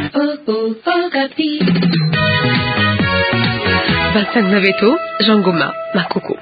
Okapi. Vincent Naveto, Jean Goma, Makoko.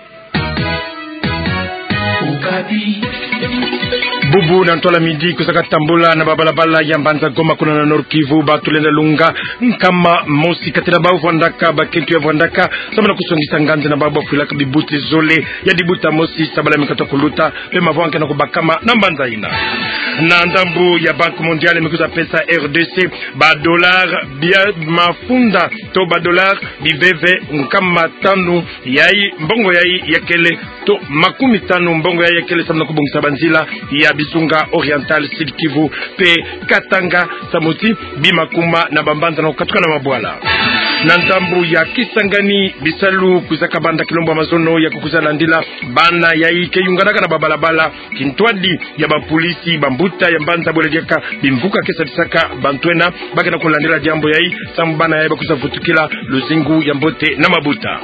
Okapi. Bubu na ntola midi kusaka tambula na babalabala ya Mbanza Goma kuna na Nord Kivu batulenda lunga nkama mosi katela ba vwandaka bakentu ya vwandaka sama na kusongisa nganze na babu afulaka bibuti zole ya dibuta mosi sabala mikato kuluta pe mavwanke na kubakama na Mbanza ina na ndambu ya Banque Mondiale mikuza pesa RDC ba dollar bia mafunda to ba dollar bibeve nkama tanu yai mbongo yai yakele to makumi tanu mbongo yai yakele sama na kubungisa banzila ya Bisunga Oriental Sud Kivu pe Katanga Samoti Bimakuma na Bambanza na ukatuka na Mabwala na ndambu ya Kisangani Bisalu kuzaka banda kilombo Amazono ya kukuzala ndila bana ya ike yunganaka na babalabala kintwadi ya bapolisi bambuta ya Mbanza Bolediaka bimvuka kesa tisaka bantwena baki na kulandila jambo ya hii samu bana ya bakuza futukila luzingu ya mbote na mabuta.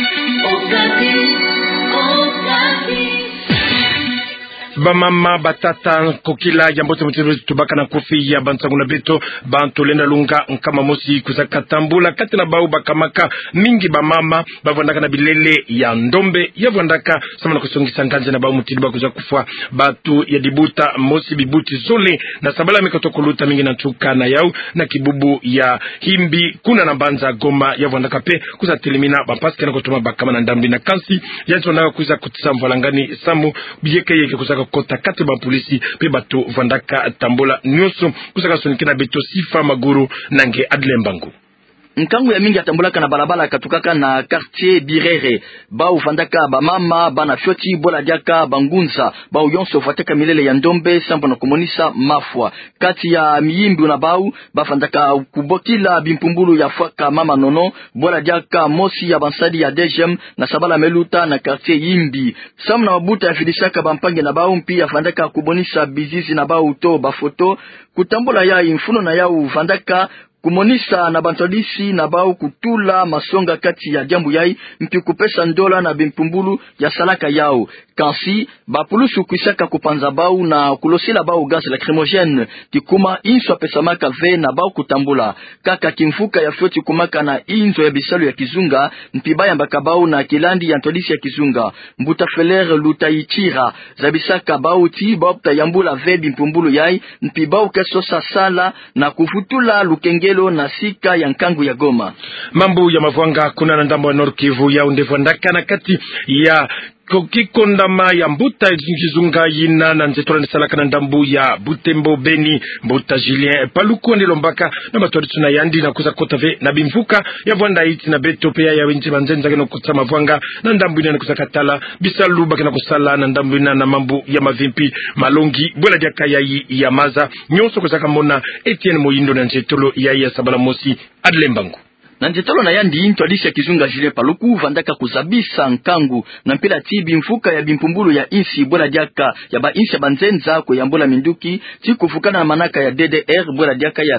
Bamama batata kokila jambote mutiru tubaka na kofi ya bantangu na beto bantu lenda lunga nkama mosi kusaka tambula kati na bau bakamaka mingi bamama bavandaka na bilele ya ndombe ya vandaka sama na kusongisa nganze na bau mutiru bakuza kufua batu ya dibuta mosi bibuti zole na sabala mikotokuluta mingi na tuka na yau na kibubu ya himbi kuna na Mbanza Goma ya vandaka pe kuza telimina bapaske na kutuma bakama na ndambi na kansi ya tuwanaka kuza kutisa mvalangani samu bijeke yeke kusaka kota kati ba polisi pe bato vandaka tambola nyoso kusaka sonikina beto sifa maguru nange adlembangu nkangu ya mingi atambulaka na balabala katukaka na quartier Birere ba uvandaka ba mama bana fyoti bola diaka bangunza ba uyonso fateka milele ya ndombe sambo na komonisa mafwa kati ya miyimbi na bau bafandaka kubokila bimpumbulu ya fwaka mama nono bola diaka mosi ya bansadi ya dejem na sabala meluta na quartier yimbi samu na mabuta ya fidisaka bampange na bau mpi afandaka kubonisa bizizi na bau to ba foto kutambula ya infuno na ya uvandaka kumonisa na bantolisi na bao kutula masonga kati ya jambu yai mpi kupesa ndola na bimpumbulu ya salaka yao kansi bapulusu kuisaka kupanza bau na kulosila bau gaz lacrymogène kikuma inswa pesa maka ve na bau kutambula kaka kimfuka ya fyoti kumaka na inzo ya bisalu ya kizunga mpi baya mbaka bau na kilandi ya ntolisi ya kizunga mbuta feler lutaichira zabisaka bau ti bau tayambula ve bimpumbulu yai mpi bau kesosa sala na kufutula lukenge na sika ya nkangu ya Goma. Mambo ya mavwanga kuna na ndambo ya Nord Kivu ya undevandaka na kati ya kokikondama ya mbuta Kizunga yina na nzetora nisalaka na ndambu ya Butembo Beni mbuta Julien Paluku ndilombaka na matori tuna yandi na kuza kotave na bimvuka ya vwanda iti na beto pea ya winti manzenza kena kutsa mavwanga na ndambu ina na kuza katala Bisalu baki na kusala na ndambu ina na mambu ya mavimpi malongi bwela diaka ya maza nyonso kuza kamona Etienne Moyindo na nzetolo ya sabala mosi Adlembangu na njetalo na yandi into alisi ya Kizunga Julien Paluku vandaka kuzabisa nkangu na mpila tibi mfuka ya bimpumbulu ya insi bwela diaka ya ba insi ya banzenza kuyambola minduki tikufukana na manaka ya DDR bwela diaka ya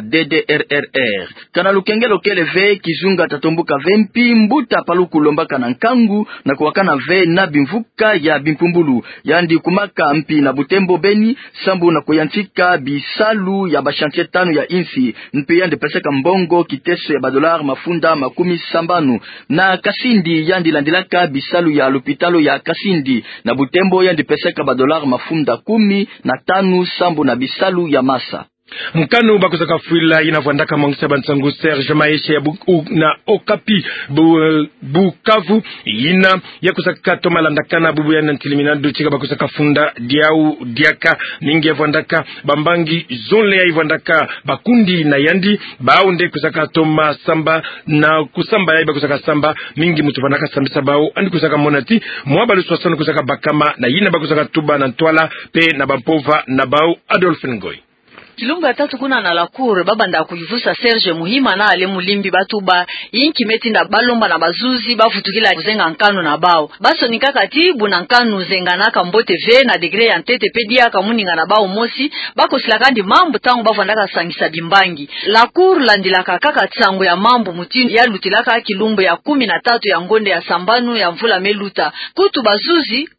DDRRR kana lukengelo keleve Kizunga tatombuka vempi mbuta Paluku lombaka na nkangu na kuwakana ve na bimfuka ya bimpumbulu yandi kumaka mpi na Butembo Beni sambu na kuyantika bisalu ya bashantie tanu ya insi mpi yandi peseka mbongo kiteso ya badolar mafunda makumi sambanu na Kasindi yandi landilaka bisalu ya lupitalo ya Kasindi na Butembo yandi peseka badolar mafunda 15 sambu na bisalu ya masa mkanu bakuzaka fuila inavandaka mongisa bansangu Serge Maeshe ya na Okapi Bukavu ina ya kusaka tomalandakana bubu ya nantiliminado chika bakuzaka funda diau diaka mingi ya vandaka bambangi zonle ya ivandaka bakundi na yandi baunde kusaka toma samba na kusamba ya bakuzaka samba mingi mutuvandaka sambisa bao andi kusaka monati mwabalu swasano kusaka bakama na yina bakuzaka tuba na ntwala pe na bampova na bao Adolphe Ngoy Kilungu ya tatu kuna na lakure baba nda kuivusa Serge Muhima na ale mulimbi batuba inki meti nda balomba na bazuzi bafutukila kuzenga nkanu na bao baso nikakati buna nkanu zenga naka mbote ve na degre ya ntete pedia kamuninga na bao mosi bako silakandi mambo tangu bavandaka sangisa bimbangi lakure landilaka kaka tsango ya mambo mutini ya lutilaka kilumbu ya 13 ya ngonde ya sambanu ya mvula meluta kutu bazuzi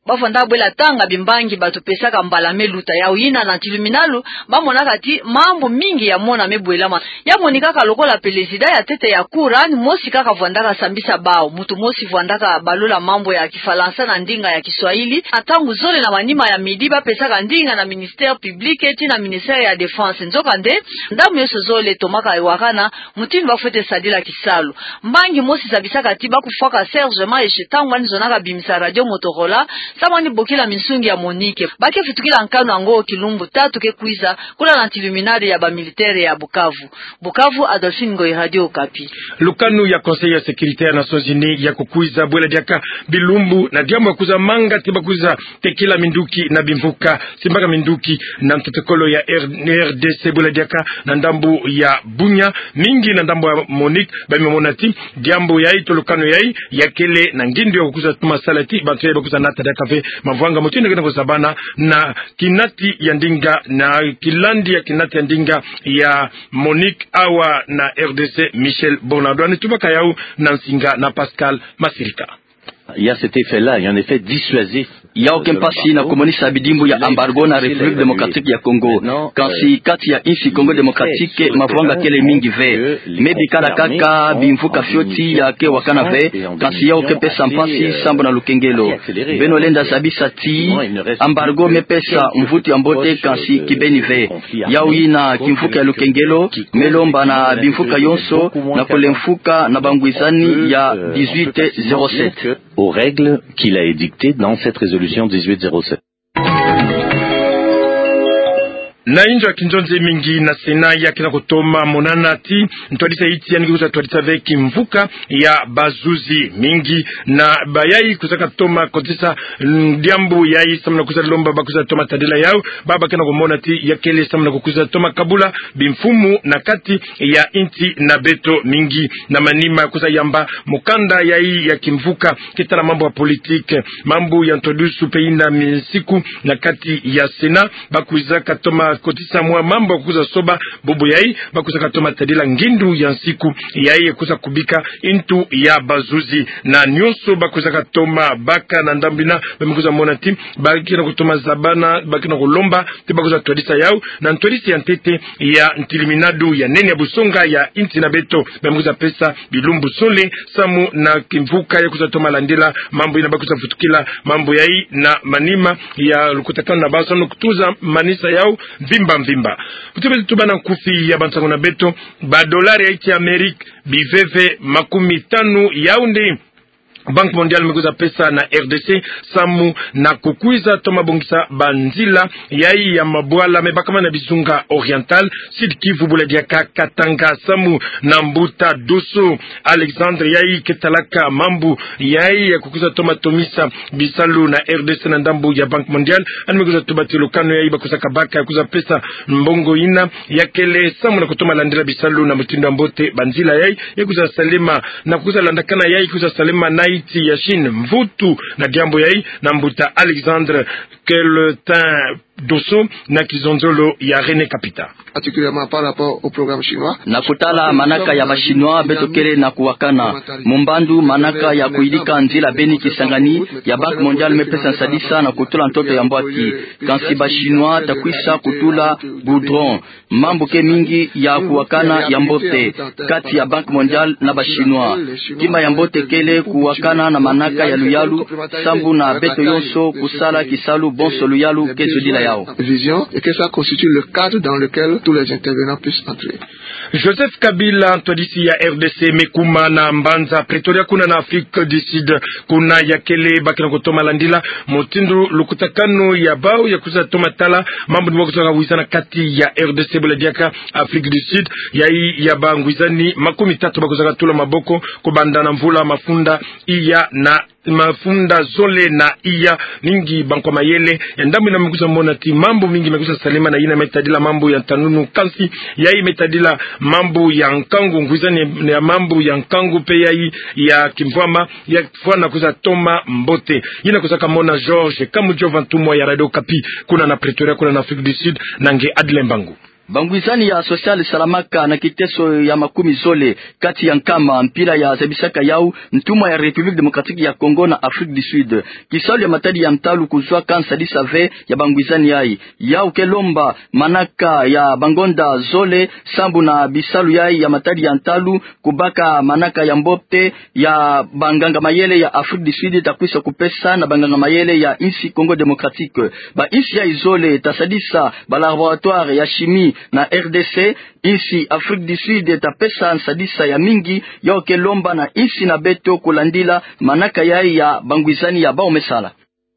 bafanda bwela tanga bimbangi batu pesaka mbala meluta ya uina na tiluminalu bamona kati mambo mingi ya mona mebwela ya monika ka lokola pelezida ya tete ya Kurani mosi kaka vandaka sambisa bao mutu mosi vandaka balola mambo ya kifalansa na ndinga ya Kiswahili atangu zole na manima ya midi ba pesaka ndinga na ministère public eti na ministère ya défense nzoka nde ndamu yeso zole tomaka iwakana mutini bafete sadila kisalu mbangi mosi sabisaka tiba kufaka Serge Maeshe tangu nizonaka bimisa radio Motorola samani bokila minsungi ya Monique bake fitukila nkano ango kilumbu 3 ke kuiza kula na tiluminari ya ba militaire ya Bukavu Adolphine Ngoy Radio Okapi. Lukanu ya Conseil ya Sécurité ya Nations Unies ya kukuiza bwela diaka bilumbu na diambo kuza manga tiba kuza tekila minduki na bimvuka simbaka minduki na mtotokolo ya RDC bwela diaka na ndambu ya Bunya mingi na ndambu ya Monique bamemonati diambo ya ito lukanu ya kele na ngindu ya kukuza tuma salati bantu ya kukuza nata dakafe mavwanga mutini kena kusabana na kinati ya ndinga na kilandi ya kinati ya ndinga ya Monique awa na RDC Michel Bonado ni tubaka yao na Nsinga na Pascal Masirika. Il y a cet effet-là, il y a un effet dissuasif. Il y a aucun passé na komunisa bidimbu ya embargo na République démocratique ya Congo. Kansi kati ya inchi Congo démocratique mavwanga kele mingi ve. Mebi kala kaka bimvuka fioti ya ke wakana ve. Kansi ya aucun pesa mpasi sambo na lukengelo. Beno lenda sabisa ti embargo mepesa mvuti ambote kansi kibeni ve. Ya uina kimvuka ya lukengelo melomba na bimvuka yonso na kolemfuka na bangwizani ya 1807. Aux règles qu'il a édictées dans cette résolution 1807. Na injo kinjonze mingi na sena ya kina kutoma monanati ntwadisa iti ya nikuza twadisa veki mvuka ya bazuzi mingi na bayai kusaka toma kotisa ndiambu yai samna kuza lomba bakuza toma tadila yao baba kina kumonati ya kele samna kukuza toma kabula bimfumu na kati ya inti na beto mingi na manima kuza yamba mukanda yai ya kimvuka kita na mambo ya politike mambo ya ntodusu peina misiku na kati ya sena bakuza katoma kotisa mwa mambo kuza soba bobo yai bakuza katoma tadila ngindu ya nsiku yai kuza kubika intu ya bazuzi na nyonso bakuza katoma baka na ndambina bamekuza monati bakina kutoma zabana bakina kulomba tibakuza twadisa yao na ntwadisi ya ntete ya ntiliminadu ya nene ya busonga ya inti na beto bamekuza pesa bilumbu sole samu na kimvuka ya kuza toma landila mambo ina bakuza futukila mambo yai na manima ya lukutakana na basa nukutuza manisa yao mvimba kutubezi tubana kufi ya bantango na beto ba dolari ya iti Amerika biveve 50 yaunde Bank Mondial mekuza pesa na RDC samu na kukuiza toma bongisa banzila yai ya mabwala mebakama na Bizunga Oriental Sud Kivu Buladiaka Katanga samu na Mbuta Doso Alexandre yai ketalaka mambu yai ya kukuza toma Tomisa Bisalu na RDC na ndambu ya Bank Mondial mekuza tubati lokano yai bakuza kabaka ya kuza pesa mbongo ina ya kele samu na kutoma landila Bisalu na mutindo ambote banzila yai ya kuza salema na kukuza landakana yai kuza salema na iti ya Chine mvutu na diambo yai na Mbuta Alexandre Keltin Dosso na kizonzolo ya René Kapita. Particulièrement par rapport au programme chinois. Na kutala manaka ya bashinois betokele na kuwakana. Mumbandu manaka ya kuilika nzila beni kisangani ya Bank Mondial mepesa sadisa na kutula ntoto ya mbwaki. Kansi bashinois takwisa kutula goudron. Mambo ke mingi ya kuwakana ya mbote kati ya Bank Mondial na bashinois. Tima ya mbote kele kuwakana na manaka ya luyalu sambu na beto yonso kusala kisalu bonso luyalu kezo dila yao. Vision et que ça constitue le cadre dans lequel tous les intervenants puissent entrer. Joseph Kabila twadisi ya RDC mekuma na Mbanza Pretoria kuna na Afrique du Sud kuna ya kele bakina kutoma landila motindu lukutakano ya bao ya kuza toma tala mambo ni wakutoka wizana kati ya RDC Buladiaka Afrique du Sud ya bangwizani 13 bakuza tula maboko kubandana mvula mafunda iya na mafunda zole na iya mingi banko mayele endamu ina mkuza monati mambo mingi mekuza salima na ina metadila mambo ya tanunu kansi yai metadila mambo ya nkangu ngwizani ya mambo ya nkangu pe yai ya kimvama ya fwana kuza toma mbote ina kuza kamona George Kamujo Vantumwa ya Radio Kapi kuna na Pretoria kuna na Afrique du Sud nange Adlembangu. Bangwizani ya Social Salamaka na kiteso ya makumi zole kati ya Nkama mpira ya Zabisaka yau ntumwa ya Republique Democratique ya Congo na Afrique du Sud. Kisalo ya matadi ya mtalu kuzwa kansa disave ya Bangwizani yau kelomba manaka ya Bangonda zole sambu na bisalu ya matadi ya mtalu kubaka manaka ya mbopte ya Banganga Mayele ya Afrique du Sud takwisa kupesa na Banganga Mayele ya insi Congo Democratique. Ba insi ya izole tasadisa ba laboratoire ya chimie na RDC insi Afrique du Sud tapesa sadisa ya mingi ya kelomba na insi na beto kulandila manaka ya Bangwizani ya Baomesala.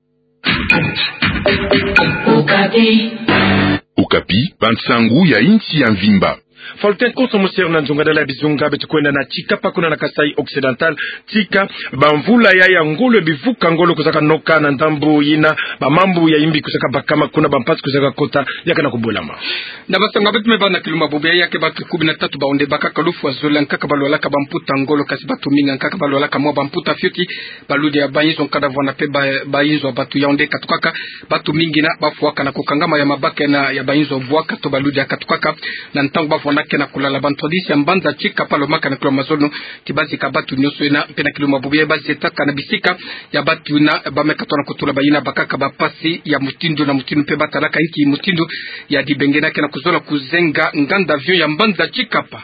Okapi Bantsangu ya inchi ya Mvimba. Falten konsomusere na nzongadala bizunga betu kwenda na Chika pakuna na Kasai Occidental Chika bamvula ya ngolo bivuka ngolo kusaka noka na ndambu yina bamambu ya imbi kusaka bakama kuna bampasi kusaka kota yaka na kubulama na basanga betu mebana kiluma bobya yake batu 13 baonde bakaka lufu azola nkaka balwala ka bamputa ngolo kasi batu minga nkaka balwala ka mwa bamputa fyuti baludi ya bayizo nkadavwa na pe bayizo batu yaonde katukaka batu mingi na bafuaka na kukangama ya mabaka na ya bayizo bwaka to baludi ya katukaka na ntango bafu na kena kulala bantodisi ambanza Chika palo maka na kilo mazono tibazi kabatu nyoso ina pena kilo mabubi bazi taka na bisika ya batu na bameka tona kutula bayina bakaka bapasi ya mutindu na mutindu pe batalaka iki mutindu ya dibengena kena kuzola kuzenga nganda vyo ya mbanza Chika pa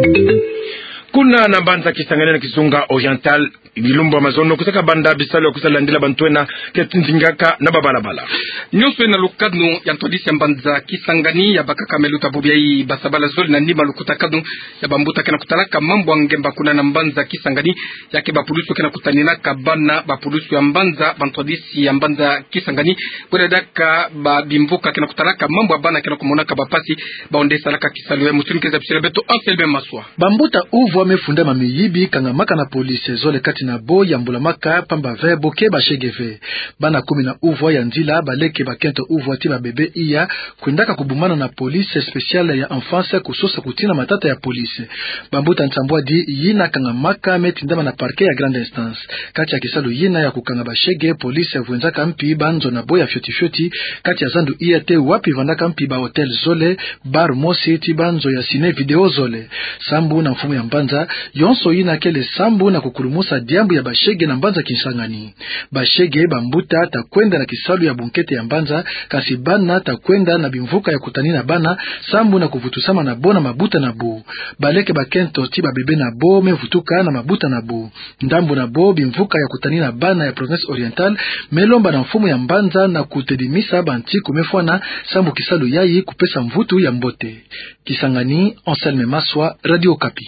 kuna na banza Kisangani na Kisunga Oriental bilumba mazono kusaka banda bisalo kusala ndila bantwena ketinzingaka na babalabala nyoso na lukadno ya ntodisi mbanza Kisangani ya bakaka meluta bobiai basabala zoli na ndima lukutakadno ya bambuta kena kutalaka mambo angemba kuna na mbanza Kisangani yake bapulusu kena kutanina kabana bapulusu ya mbanza bantodisi ya mbanza Kisangani bodadaka babimbuka kena kutalaka mambo abana kena kumonaka bapasi baondesa laka kisalo ya mutunikeza bisira beto anselbe maswa bambuta uvu wamefunda mamiyibi kangamaka na polisi zole kati na bo ya mbulamaka pamba vebo ke bashegeve bana 10 na uvu ya ndila baleke bakento uvu ati ba bebe iya kwendaka kubumana na polisi speciale ya enfance kusosa kutina matata ya polisi bambuta ntambwa di yina kangamaka metindama na parke ya grande instance kati ya kisalo yina ya kukanga bashege polisi vuenzaka mpi banzo na bo ya fyoti kati ya zandu iya te wapi vandaka mpi ba hotel zole bar mosi ti banzo ya cine video zole sambu na mfumu ya mbanza yonso yina kele sambu na kukurumusa diambu ya bashege na mbanza Kisangani bashege bambuta takwenda na kisalu ya bunkete ya mbanza kasi bana takwenda na bimvuka ya kutani na bana sambu na kuvutusama na bona mabuta na bu baleke bakento ti babebe na bo mevutuka na mabuta na bu ndambu na bo bimvuka ya kutani na bana ya province oriental melomba na mfumu ya mbanza na kutedimisa banti kumefwana sambu kisalu yayi kupesa mvutu ya mbote. Kisangani, Anselme Maswa, Radio Okapi.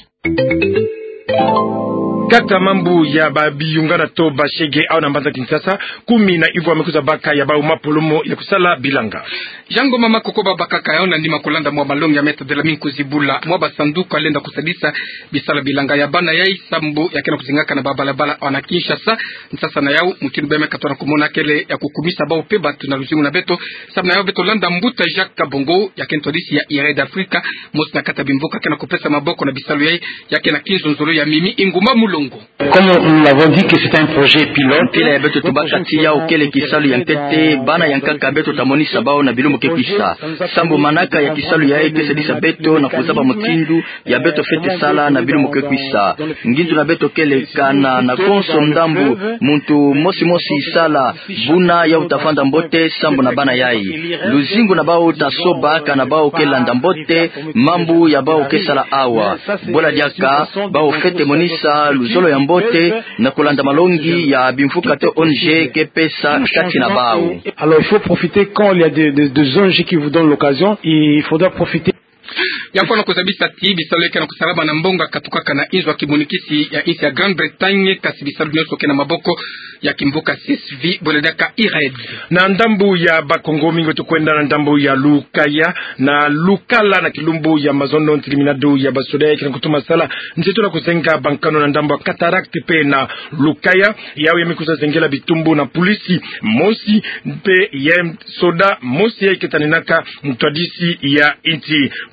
Kata mambu ya babiyungana to bashege au na mbanza Kinshasa 10 na ivu wamekuza baka ya bau mapolomo ya kusala bilanga jango mama kokoba bakaka yaona ndima kulanda mwa balongi ya meta de la minku zibula mwa basanduku alenda kusadisa bisala bilanga ya bana yai sambu ya kena kuzingaka na babalabala wana Kinshasa nsasa na yau mutinu beme katona kumona kele ya kukumisa bao peba tunaluzingu na beto sabu na yau beto landa mbuta Jacques Kabongo ya kentodisi ya Ire d'Afrique mosi na kata bimvuka kena kupesa maboko na bisalu yai ya kena kinzo nzolo ya mimi inguma mulongo. Comme nous l'avons dit que c'est un projet pilote, il y a beto tubaka tia okele kisalu ya ntete bana yankaka beto tamoni sabao na bilumu kekisa sambu manaka ya kisalu ya eke sedisa beto na kuzaba mutindu ya beto fete sala na bilumu kekisa ngindu na beto kele kana na konso ndambu muntu mosi sala buna ya utafanda mbote sambu na bana yai luzingu na bao tasoba kana bao kela ndambote mambu ya bao kesala awa bola diaka bao fete monisa luzolo ya mbote na kulanda malongi ya bimfuka te ONG kepesa kati na bao. Alors il faut profiter quand il y a des ONG qui vous donnent l'occasion, il faudra profiter. Yako na kuzabisa tibi salweke na kusalaba na mbonga katuka kana inzo kimunikisi ya insi ya Grand Bretagne kasibisa lunyoso kena maboko ya kimbuka CSV boledaka Ired na ndambu ya bakongo mingo tukwenda na ndambu ya Lukaya na Lukala na kilumbu ya mazono ntiliminado ya basodaya kina kutuma sala nzetu na kuzenga bankano na ndambu ya Cataract pe na Lukaya yao ya mikusa zengela bitumbu na polisi mosi pe ya soda mosi ya iketanenaka mtwadisi ya inti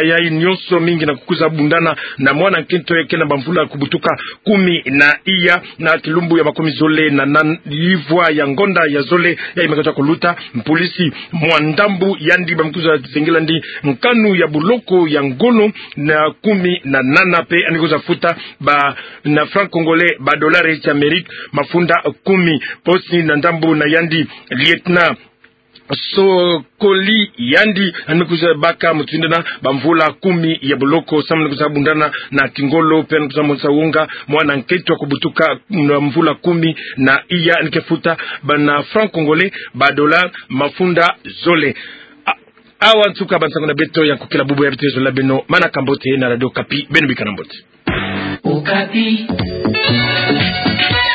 yai nyonso mingi na kukuza bundana na mwana nkento yake na bamvula kubutuka 10 na iya na kilumbu ya makomi zole na livwa ya ngonda ya zole ya imekata kuluta polisi mwandambu yandi bamkuza zengela ndi nkanu ya buloko ya ngolo na 10 na nana pe anikoza futa ba na franc congolais ba dolari ya Amerika mafunda 10 posi na ndambu na yandi lieutenant Sokoli yandi anikuza baka mutindana bamvula 10 ya buloko samna kuzabundana na kingolo pena kuzamonsa unga mwana nketo kubutuka mvula 10 na iya nikefuta bana franc congolais ba dollar mafunda zole awa ntuka bansangona beto ya kukila bubu ya bitezo la beno mana kambote na radio Kapi benu bikanambote Okapi.